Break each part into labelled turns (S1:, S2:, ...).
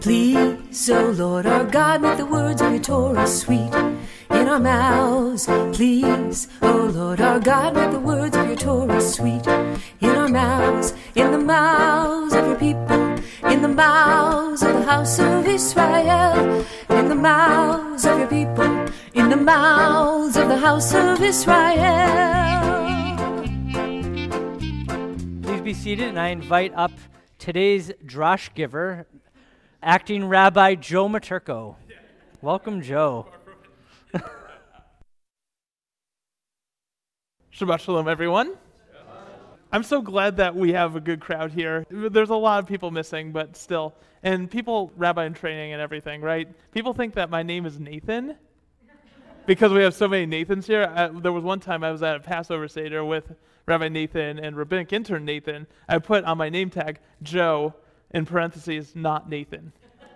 S1: Please, O Lord our God, make the words of your Torah sweet in our mouths. Please, O Lord our God, make the words of your Torah sweet in our mouths, in the mouths of your people, in the mouths of the house of Israel, in the mouths of your people, in the mouths of the house of Israel.
S2: Please be seated, and I invite up today's Drash giver, Acting Rabbi Joe Maturko. Welcome, Joe.
S3: Shabbat Shalom, everyone. I'm so glad that we have a good crowd here. There's a lot of people missing, but still. And people, rabbi in training and everything, right? People think that my name is Nathan because we have so many Nathans here. There was one time I was at a Passover Seder with Rabbi Nathan and rabbinic intern Nathan. I put on my name tag, Joe, in parentheses, not Nathan.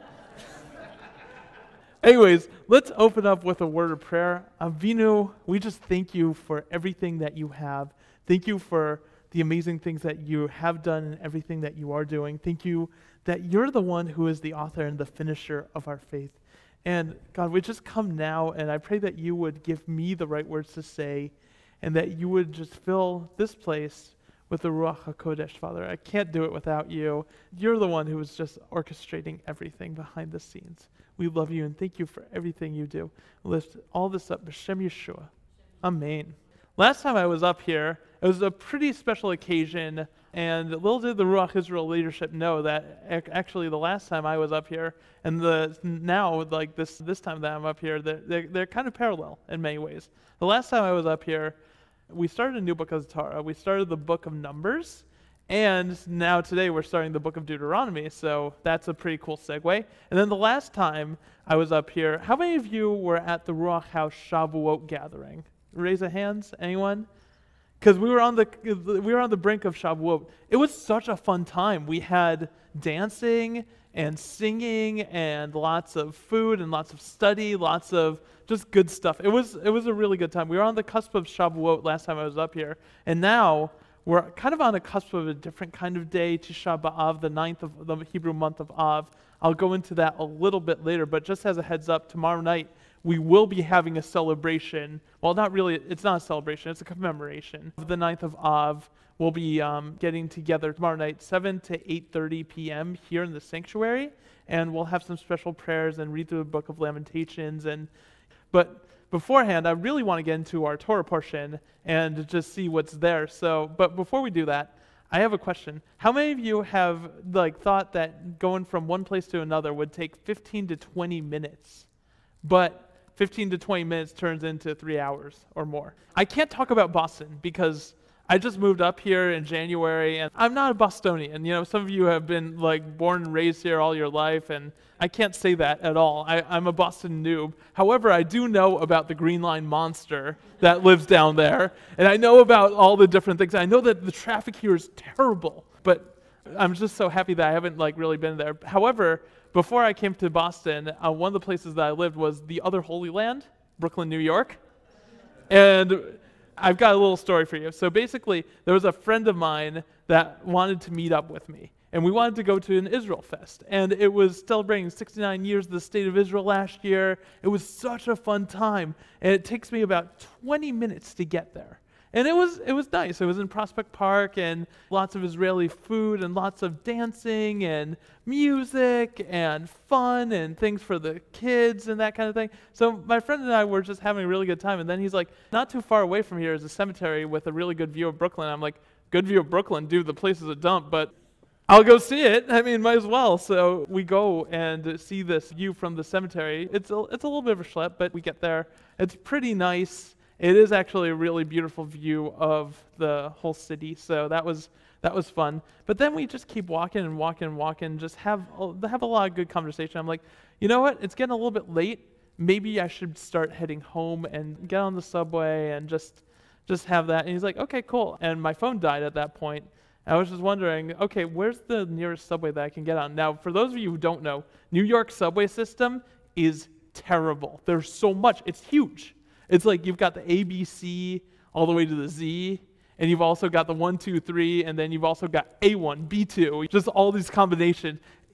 S3: Anyways, let's open up with a word of prayer. Avinu, we just thank you for everything that you have. Thank you for the amazing things that you have done and everything that you are doing. Thank you that you're the one who is the author and the finisher of our faith. And God, we just come now, and I pray that you would give me the right words to say, and that you would just fill this place with the Ruach HaKodesh, Father. I can't do it without you. You're the one who is just orchestrating everything behind the scenes. We love you and thank you for everything you do. Lift all this up, B'Shem Yeshua. Amen. Last time I was up here, it was a pretty special occasion, and little did the Ruach Israel leadership know that actually the last time I was up here, and now like this time that I'm up here, they're kind of parallel in many ways. The last time I was up here, we started a new book of Torah. We started the book of Numbers, and now today we're starting the book of Deuteronomy, so that's a pretty cool segue. And then the last time I was up here, how many of you were at the Ruach House Shavuot gathering? Raise a hands, anyone? Because we were on the brink of Shavuot. It was such a fun time. We had dancing and singing and lots of food and lots of study, lots of just good stuff. It was a really good time. We were on the cusp of Shavuot last time I was up here, and now we're kind of on the cusp of a different kind of day, Tisha B'Av, the 9th of the Hebrew month of Av. I'll go into that a little bit later, but just as a heads up, tomorrow night we will be having a celebration. Well, not really, it's not a celebration, it's a commemoration of the 9th of Av. We'll be getting together tomorrow night, 7 to 8:30 p.m. here in the sanctuary, and we'll have some special prayers and read through the book of Lamentations. But beforehand, I really want to get into our Torah portion and just see what's there. But before we do that, I have a question. How many of you have thought that going from one place to another would take 15 to 20 minutes, but 15 to 20 minutes turns into 3 hours or more? I can't talk about Boston because I just moved up here in January, and I'm not a Bostonian. You know, some of you have been born and raised here all your life, and I can't say that at all. I'm a Boston noob. However, I do know about the Green Line monster that lives down there, and I know about all the different things. I know that the traffic here is terrible, but I'm just so happy that I haven't really been there. However, before I came to Boston, one of the places that I lived was the other Holy Land, Brooklyn, New York, and I've got a little story for you. So basically, there was a friend of mine that wanted to meet up with me, and we wanted to go to an Israel Fest, and it was celebrating 69 years of the State of Israel last year. It was such a fun time, and it takes me about 20 minutes to get there. And it was nice. It was in Prospect Park, and lots of Israeli food and lots of dancing and music and fun and things for the kids and that kind of thing. So my friend and I were just having a really good time. And then he's like, not too far away from here is a cemetery with a really good view of Brooklyn. I'm like, good view of Brooklyn, dude, the place is a dump, but I'll go see it. I mean, might as well. So we go and see this view from the cemetery. It's a little bit of a schlep, but we get there. It's pretty nice. It is actually a really beautiful view of the whole city, so that was fun. But then we just keep walking and walking and walking, just have a lot of good conversation. I'm like, you know what? It's getting a little bit late. Maybe I should start heading home and get on the subway and just have that. And he's like, okay, cool. And my phone died at that point. I was just wondering, okay, where's the nearest subway that I can get on? Now, for those of you who don't know, New York subway system is terrible. There's so much. It's huge. It's like you've got the A, B, C, all the way to the Z, and you've also got the 1, 2, 3, and then you've also got A1, B2, just all these combinations.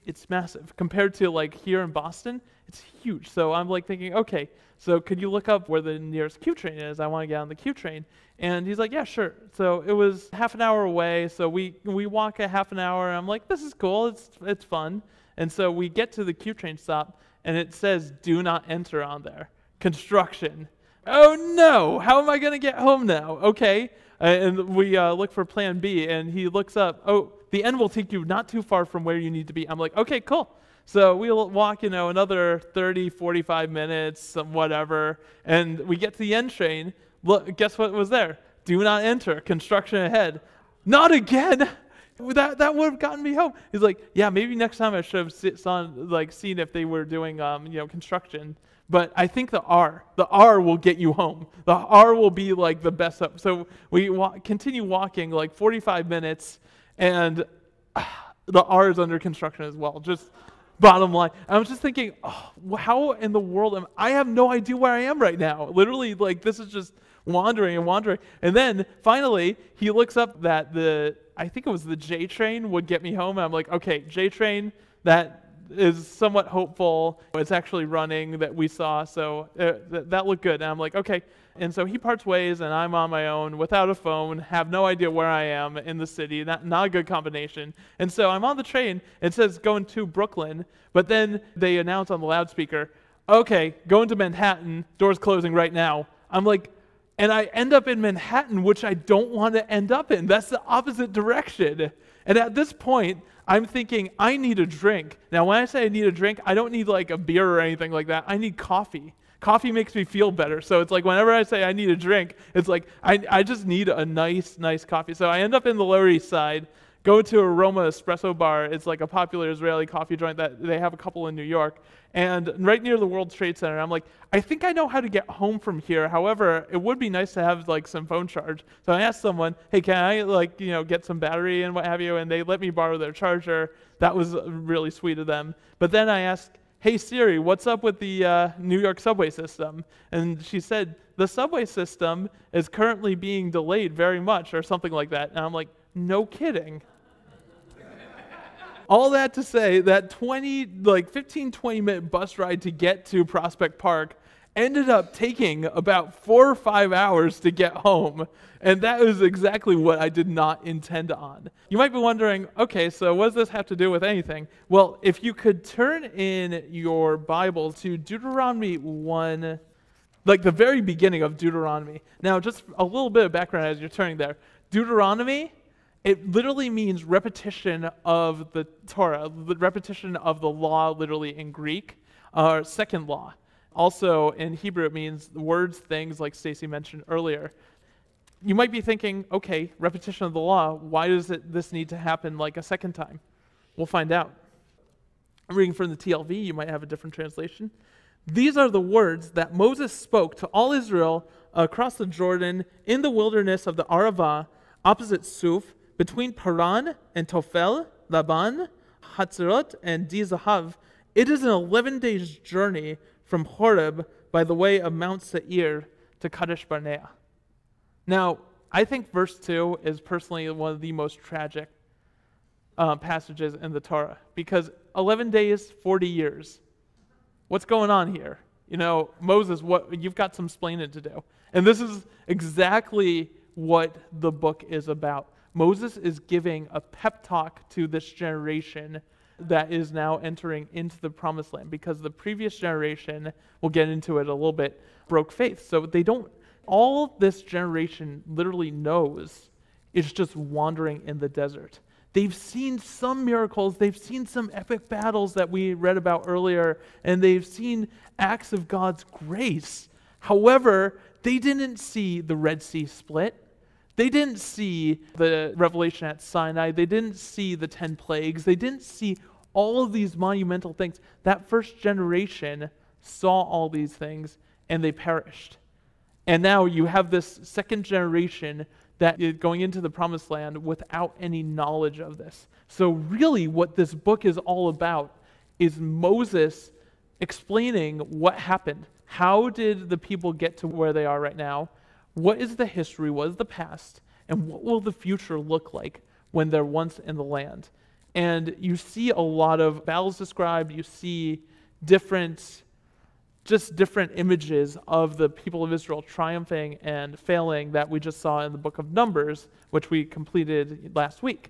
S3: it's massive. Compared to like here in Boston, it's huge. So I'm like thinking, okay, so could you look up where the nearest Q train is? I want to get on the Q train. And he's like, yeah, sure. So it was half an hour away. So we walk a half an hour. And I'm like, this is cool. It's fun. And so we get to the Q train stop, and it says, do not enter on there. Construction. Oh no, how am I going to get home now? Okay. And we look for plan B, and he looks up, oh, the end will take you not too far from where you need to be. I'm like, okay, cool. So we'll walk, another 30, 45 minutes, whatever, and we get to the end train. Look, guess what was there? Do not enter, construction ahead. Not again! That would have gotten me home. He's like, yeah, maybe next time I should have seen if they were doing, construction. But I think the R will get you home. The R will be like the best up. So we continue walking like 45 minutes, and the R is under construction as well. Just bottom line. I was just thinking, how in the world I have no idea where I am right now. Literally, like this is just wandering and wandering. And then finally, he looks up that I think it was the J train would get me home. And I'm like, okay, J train, that is somewhat hopeful. It's actually running that we saw, so that looked good. And I'm like, okay. And so he parts ways, and I'm on my own without a phone, have no idea where I am in the city. Not a good combination. And so I'm on the train. It says going to Brooklyn, but then they announce on the loudspeaker, okay, going to Manhattan, doors closing right now. I'm like, and I end up in Manhattan, which I don't want to end up in. That's the opposite direction. And at this point, I'm thinking, I need a drink. Now, when I say I need a drink, I don't need like a beer or anything like that. I need coffee. Coffee makes me feel better. So it's like whenever I say I need a drink, it's like I just need a nice coffee. So I end up in the Lower East Side, go to Aroma Espresso Bar. It's like a popular Israeli coffee joint that they have a couple in New York. And right near the World Trade Center, I'm like, I think I know how to get home from here. However, it would be nice to have like some phone charge. So I asked someone, hey, can I get some battery and what have you? And they let me borrow their charger. That was really sweet of them. But then I asked, hey Siri, what's up with the New York subway system? And she said, the subway system is currently being delayed very much or something like that. And I'm like, no kidding. All that to say that 15, 20-minute bus ride to get to Prospect Park ended up taking about 4 or 5 hours to get home. And that is exactly what I did not intend on. You might be wondering, okay, so what does this have to do with anything? Well, if you could turn in your Bible to Deuteronomy 1, like the very beginning of Deuteronomy. Now, just a little bit of background as you're turning there. Deuteronomy, it literally means repetition of the Torah, the repetition of the law literally in Greek, or second law. Also in Hebrew it means words, things like Stacy mentioned earlier. You might be thinking, okay, repetition of the law, why does this need to happen like a second time? We'll find out. I'm reading from the TLV, you might have a different translation. These are the words that Moses spoke to all Israel across the Jordan in the wilderness of the Arava, opposite Suf, between Paran and Tophel, Laban, Hatzerot, and Di-Zahav. It is an 11 days journey from Horeb by the way of Mount Seir to Kadesh Barnea. Now, I think verse 2 is personally one of the most tragic passages in the Torah, because 11 days, 40 years. What's going on here? Moses, you've got some splaining to do. And this is exactly what the book is about. Moses is giving a pep talk to this generation that is now entering into the promised land, because the previous generation, we'll get into it a little bit, broke faith. So all this generation literally knows is just wandering in the desert. They've seen some miracles, they've seen some epic battles that we read about earlier, and they've seen acts of God's grace. However, they didn't see the Red Sea split. They didn't see the revelation at Sinai. They didn't see the 10 plagues. They didn't see all of these monumental things. That first generation saw all these things, and they perished. And now you have this second generation that is going into the promised land without any knowledge of this. So really what this book is all about is Moses explaining what happened. How did the people get to where they are right now? What is the history? What is the past? And what will the future look like when they're once in the land? And you see a lot of battles described. You see different images of the people of Israel triumphing and failing that we just saw in the book of Numbers, which we completed last week.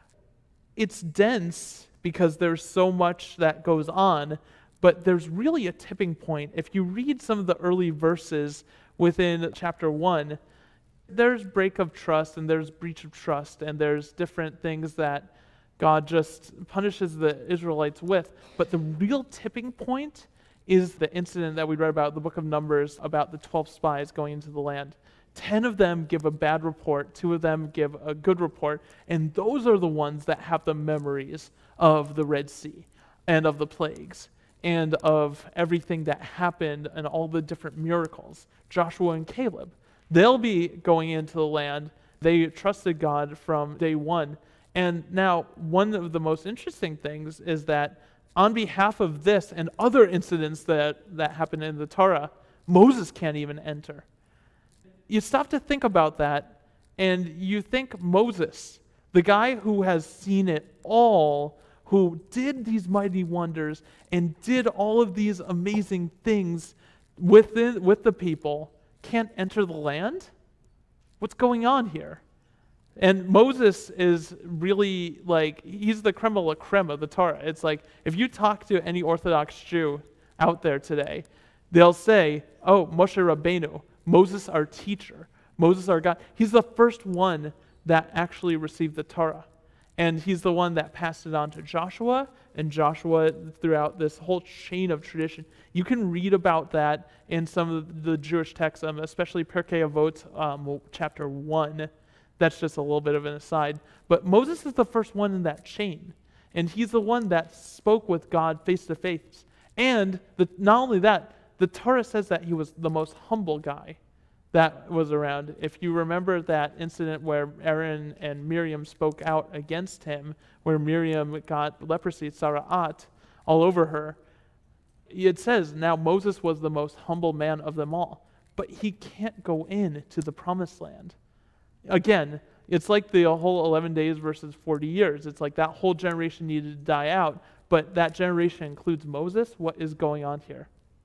S3: It's dense because there's so much that goes on, but there's really a tipping point. If you read some of the early verses within chapter 1, there's break of trust and there's breach of trust and there's different things that God just punishes the Israelites with. But the real tipping point is the incident that we read about in the book of Numbers about the 12 spies going into the land. 10 of them give a bad report, 2 of them give a good report, and those are the ones that have the memories of the Red Sea and of the plagues and of everything that happened and all the different miracles. Joshua and Caleb, they'll be going into the land. They trusted God from day one. And now, one of the most interesting things is that on behalf of this and other incidents that happen in the Torah, Moses can't even enter. You stop to think about that, and you think Moses, the guy who has seen it all, who did these mighty wonders and did all of these amazing things with the people, can't enter the land? What's going on here? And Moses is really like, he's the creme de la creme of the Torah. It's like, if you talk to any Orthodox Jew out there today, they'll say, oh, Moshe Rabbeinu, Moses our teacher, Moses our God. He's the first one that actually received the Torah. And he's the one that passed it on to Joshua, and Joshua throughout this whole chain of tradition. You can read about that in some of the Jewish texts, especially Pirkei Avot, chapter 1. That's just a little bit of an aside. But Moses is the first one in that chain. And he's the one that spoke with God face to face. And not only that, the Torah says that he was the most humble guy that was around. If you remember that incident where Aaron and Miriam spoke out against him, where Miriam got leprosy, sara'at, all over her, it says, now Moses was the most humble man of them all. But he can't go in to the promised land. Again, it's like the whole 11 days versus 40 years. It's like that whole generation needed to die out, but that generation includes Moses. What is going on here?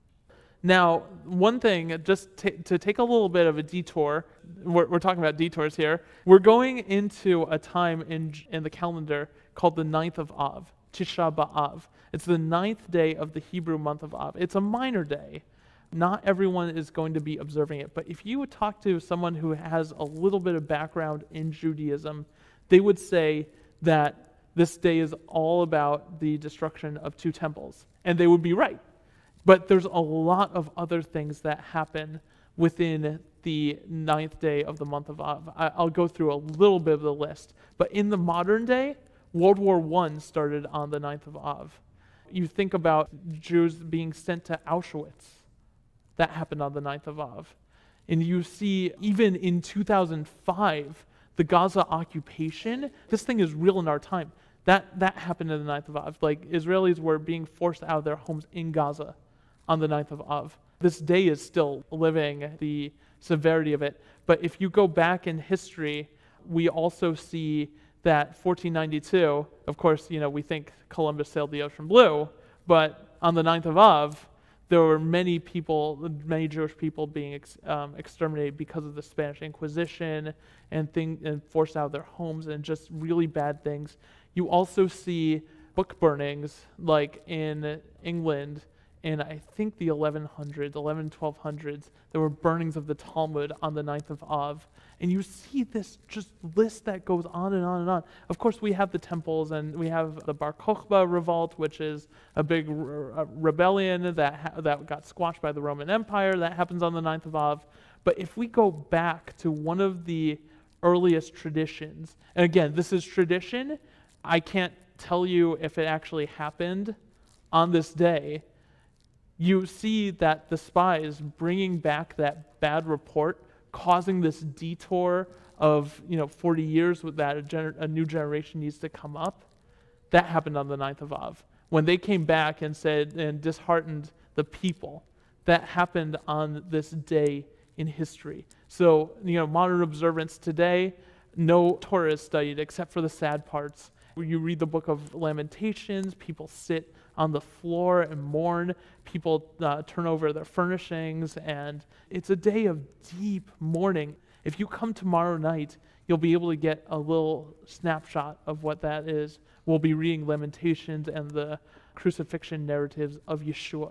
S3: Now, one thing, just to take a little bit of a detour, we're talking about detours here. We're going into a time in the calendar called the 9th of Av, Tisha B'Av. It's the 9th day of the Hebrew month of Av. It's a minor day. Not everyone is going to be observing it, but if you would talk to someone who has a little bit of background in Judaism, they would say that this day is all about the destruction of 2 temples, and they would be right. But there's a lot of other things that happen within the 9th day of the month of Av. I'll go through a little bit of the list, but in the modern day, World War I started on the 9th of Av. You think about Jews being sent to Auschwitz. That happened on the 9th of Av. And you see, even in 2005, the Gaza occupation, this thing is real in our time. That happened on the 9th of Av. Like, Israelis were being forced out of their homes in Gaza on the 9th of Av. This day is still living the severity of it. But if you go back in history, we also see that 1492, of course, we think Columbus sailed the ocean blue, but on the 9th of Av, there were many Jewish people being exterminated because of the Spanish Inquisition and forced out of their homes and just really bad things. You also see book burnings, like in England in, I think, the 1200s. There were burnings of the Talmud on the 9th of Av. And you see this just list that goes on and on and on. Of course, we have the temples, and we have the Bar Kokhba revolt, which is a big rebellion that got squashed by the Roman Empire. That happens on the 9th of Av. But if we go back to one of the earliest traditions, and again, this is tradition, I can't tell you if it actually happened on this day. You see that the spies bringing back that bad report, causing this detour of 40 years with that a new generation needs to come up. That happened on the 9th of Av. When they came back and said and disheartened the people, that happened on this day in history. So, modern observance today, no Torah is studied except for the sad parts. You read the book of Lamentations, people sit on the floor and mourn, people turn over their furnishings, and it's a day of deep mourning. If you come tomorrow night, you'll be able to get a little snapshot of what that is. We'll be reading Lamentations and the crucifixion narratives of Yeshua.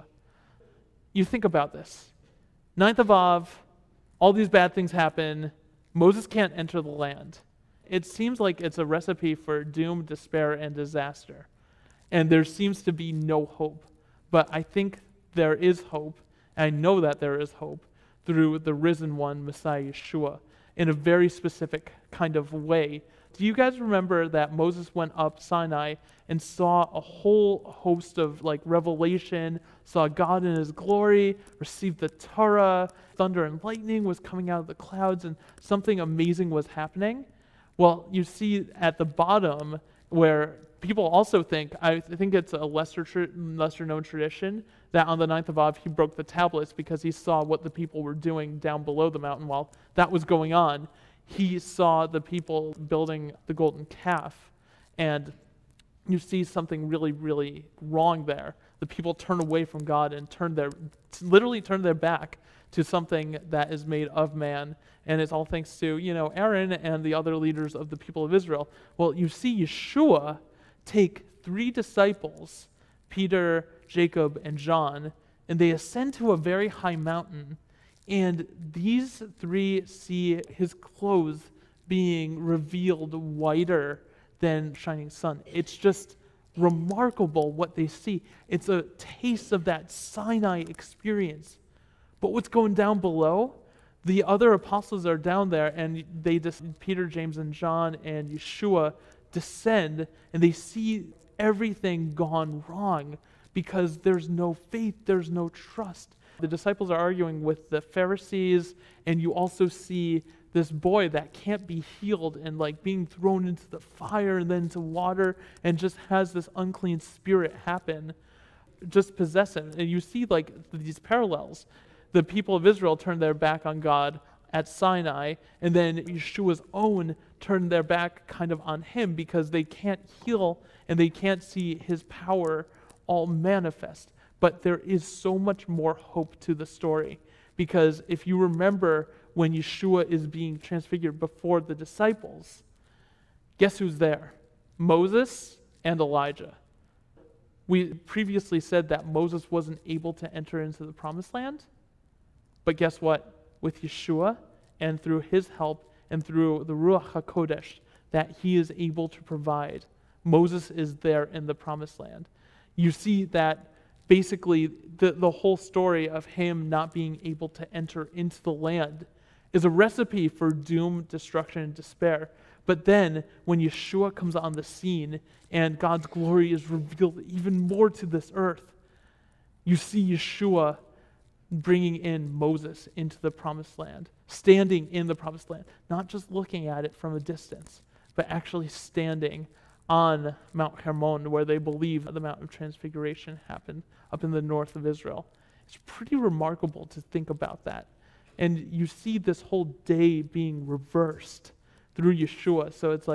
S3: You think about this. 9th of Av, all these bad things happen. Moses can't enter the land. It seems like it's a recipe for doom, despair, and disaster. And there seems to be no hope. But I think there is hope. I know that there is hope through the risen one, Messiah Yeshua, in a very specific kind of way. Do you guys remember that Moses went up Sinai and saw a whole host of revelation, saw God in his glory, received the Torah, thunder and lightning was coming out of the clouds, and something amazing was happening? Well, you see at the bottom where people also think, I think it's a lesser known tradition, that on the 9th of Av he broke the tablets because he saw what the people were doing down below the mountain while that was going on. He saw the people building the golden calf, and you see something really, really wrong there. The people turn away from God and literally turn their back to something that is made of man, and it's all thanks to, Aaron and the other leaders of the people of Israel. Well, you see Yeshua take 3 disciples, Peter, Jacob, and John, and they ascend to a very high mountain, and these 3 see his clothes being revealed whiter than shining sun. It's just remarkable what they see. It's a taste of that Sinai experience. But what's going down below? The other apostles are down there, and Peter, James, and John, and Yeshua descend, and they see everything gone wrong because there's no faith, there's no trust. The disciples are arguing with the Pharisees, and you also see this boy that can't be healed and being thrown into the fire and then into water, and just has this unclean spirit happen, just possess him. And you see these parallels. The people of Israel turned their back on God at Sinai, and then Yeshua's own turned their back kind of on him because they can't heal and they can't see his power all manifest. But there is so much more hope to the story, because if you remember when Yeshua is being transfigured before the disciples, guess who's there? Moses and Elijah. We previously said that Moses wasn't able to enter into the promised land, but guess what? With Yeshua and through his help and through the Ruach HaKodesh that he is able to provide, Moses is there in the promised land. You see that basically the whole story of him not being able to enter into the land is a recipe for doom, destruction, and despair. But then when Yeshua comes on the scene and God's glory is revealed even more to this earth, you see Yeshua bringing in Moses into the promised land, standing in the promised land, not just looking at it from a distance, but actually standing on Mount Hermon, where they believe the Mount of Transfiguration happened up in the north of Israel. It's pretty remarkable to think about that. And you see this whole day being reversed through Yeshua. So it's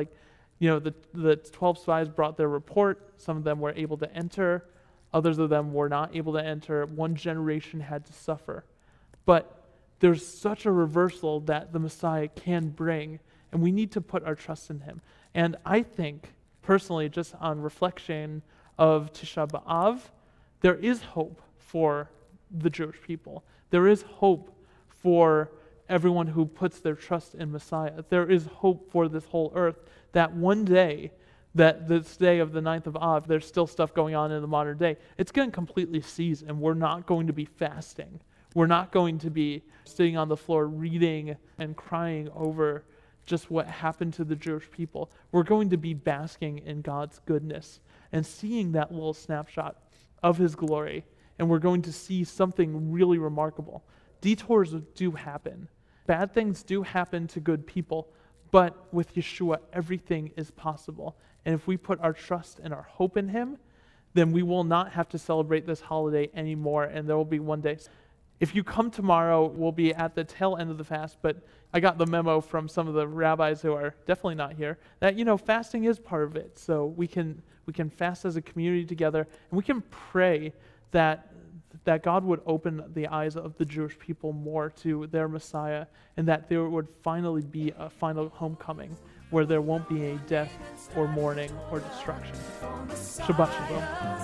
S3: the 12 spies brought their report. Some of them were able to enter. Others of them were not able to enter. One generation had to suffer. But there's such a reversal that the Messiah can bring, and we need to put our trust in him. And I think, personally, just on reflection of Tisha B'Av, there is hope for the Jewish people. There is hope for everyone who puts their trust in Messiah. There is hope for this whole earth that one day, that this day of the 9th of Av, there's still stuff going on in the modern day. It's going to completely cease, and we're not going to be fasting. We're not going to be sitting on the floor reading and crying over just what happened to the Jewish people. We're going to be basking in God's goodness and seeing that little snapshot of his glory, and we're going to see something really remarkable. Detours do happen. Bad things do happen to good people, but with Yeshua, everything is possible. And if we put our trust and our hope in him, then we will not have to celebrate this holiday anymore, and there will be one day. If you come tomorrow, we'll be at the tail end of the fast, but I got the memo from some of the rabbis who are definitely not here that, fasting is part of it. So we can fast as a community together, and we can pray that God would open the eyes of the Jewish people more to their Messiah, and that there would finally be a final homecoming where there won't be a death or mourning or destruction. Shabbat Shalom.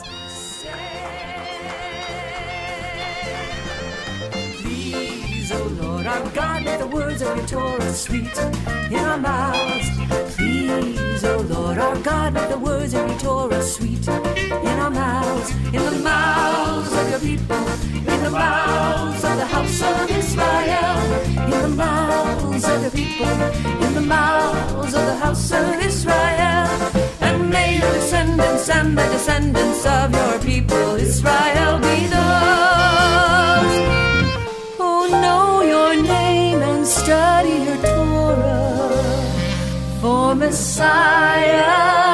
S1: Please, O Lord our God, may the words of your Torah sweet in our mouths. Please, O Lord our God, may the words of your Torah sweet in our mouths, in the mouths of your people, in the mouths of the house of Israel, in the mouths of your people, in the mouths of the house of Israel. And may your descendants and the descendants of your people Israel be those who know your name and study your Torah for Messiah.